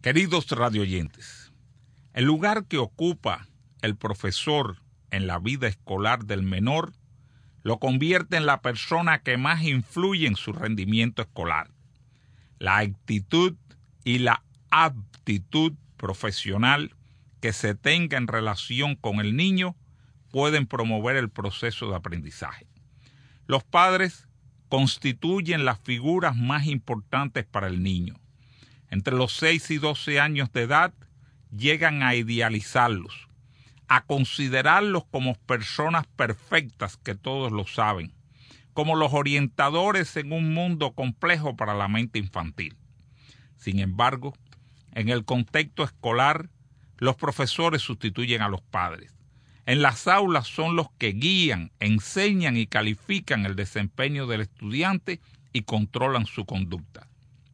Queridos radioyentes, el lugar que ocupa el profesor en la vida escolar del menor lo convierte en la persona que más influye en su rendimiento escolar. La actitud y la aptitud profesional que se tenga en relación con el niño pueden promover el proceso de aprendizaje. Los padres constituyen las figuras más importantes para el niño. Entre los 6 y 12 años de edad llegan a idealizarlos, a considerarlos como personas perfectas que todos lo saben, como los orientadores en un mundo complejo para la mente infantil. Sin embargo, en el contexto escolar, los profesores sustituyen a los padres. En las aulas son los que guían, enseñan y califican el desempeño del estudiante y controlan su conducta.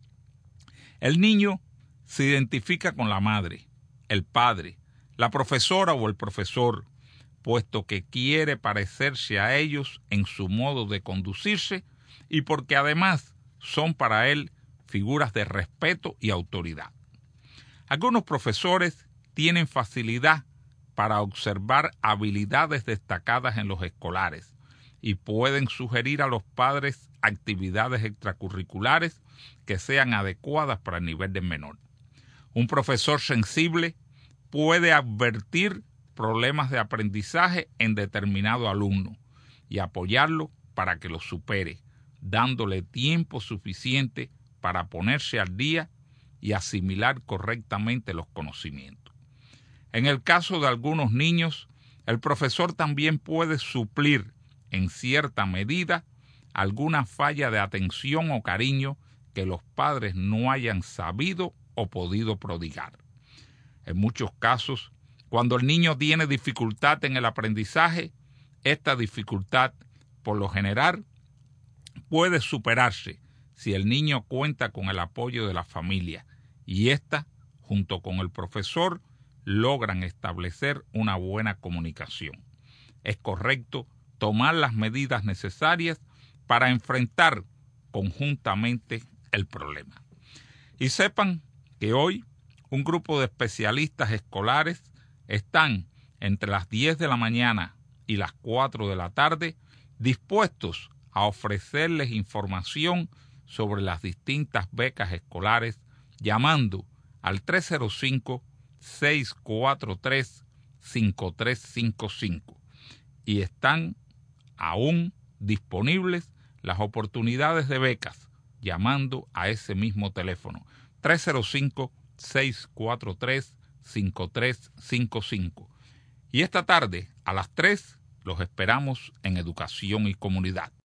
El niño se identifica con la madre, el padre, la profesora o el profesor, puesto que quiere parecerse a ellos en su modo de conducirse y porque además son para él figuras de respeto y autoridad. Algunos profesores tienen facilidad para observar habilidades destacadas en los escolares y pueden sugerir a los padres actividades extracurriculares que sean adecuadas para el nivel del menor. Un profesor sensible puede advertir problemas de aprendizaje en determinado alumno y apoyarlo para que lo supere, dándole tiempo suficiente para ponerse al día y asimilar correctamente los conocimientos. En el caso de algunos niños, el profesor también puede suplir en cierta medida alguna falla de atención o cariño que los padres no hayan sabido o podido prodigar. En muchos casos, cuando el niño tiene dificultad en el aprendizaje, esta dificultad, por lo general, puede superarse si el niño cuenta con el apoyo de la familia y ésta, junto con el profesor, logran establecer una buena comunicación. Es correcto tomar las medidas necesarias para enfrentar conjuntamente el problema. Y sepan que hoy un grupo de especialistas escolares están entre las 10 de la mañana y las 4 de la tarde dispuestos a ofrecerles información sobre las distintas becas escolares llamando al 305-643-5355 y están aún disponibles las oportunidades de becas llamando a ese mismo teléfono 305-643-5355. Y esta tarde a las 3 los esperamos en Educación y Comunidad.